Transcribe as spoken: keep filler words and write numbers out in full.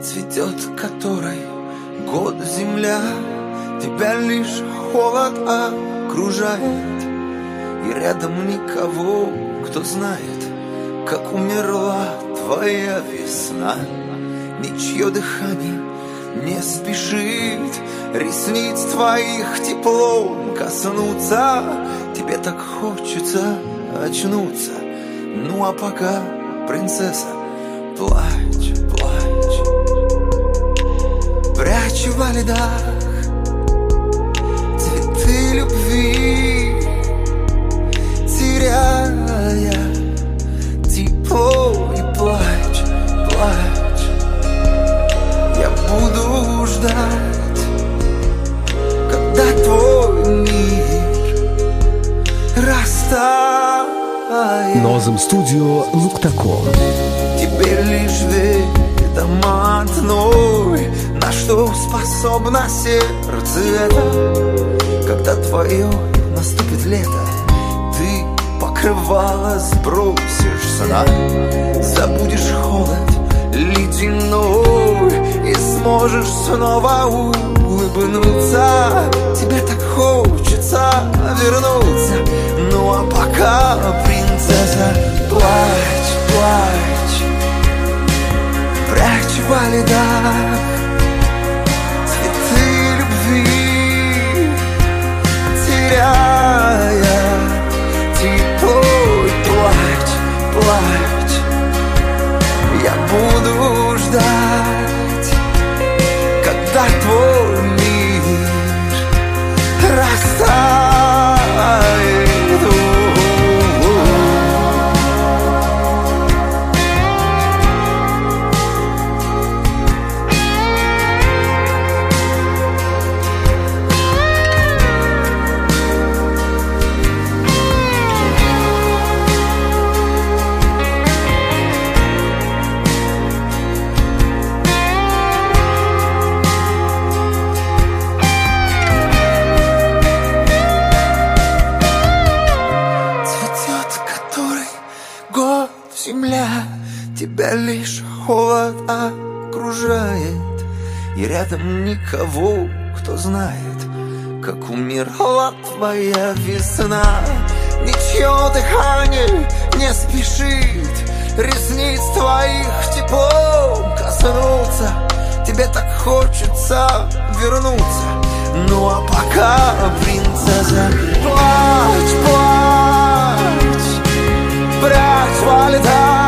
цветет которой год земля, тебя лишь холод окружает, и рядом никого, кто знает, как умерла твоя весна. Ничье дыхание не спешит ресниц твоих теплом коснуться. Тебе так хочется очнуться. Ну а пока, принцесса, плачь, плачь, прячь во льдах цветы любви, теряя тепло, и плачь, плачь. Я буду ждать, когда твой мир растает. Нозем студио Нуктаком. Теперь лишь ведомо одной, на что способно сердце это. Когда твое наступит лето, ты покрывало сбросишь сна, забудешь холод ледяной и сможешь снова улыбнуться. Тебе так хочется вернуться. Ну а пока, принцесса, плачь, плачь, прячь во льдах цветы любви, теряя тепло, и плачь, плачь. Я буду ждать, когда твой мир растает. Земля, тебя лишь холод окружает, и рядом никого, кто знает, как умерла твоя весна. Ничье дыхание не спешит ресниц твоих теплом коснуться. Тебе так хочется вернуться. Ну а пока, принцесса, плачь, плачь, прячь во льдах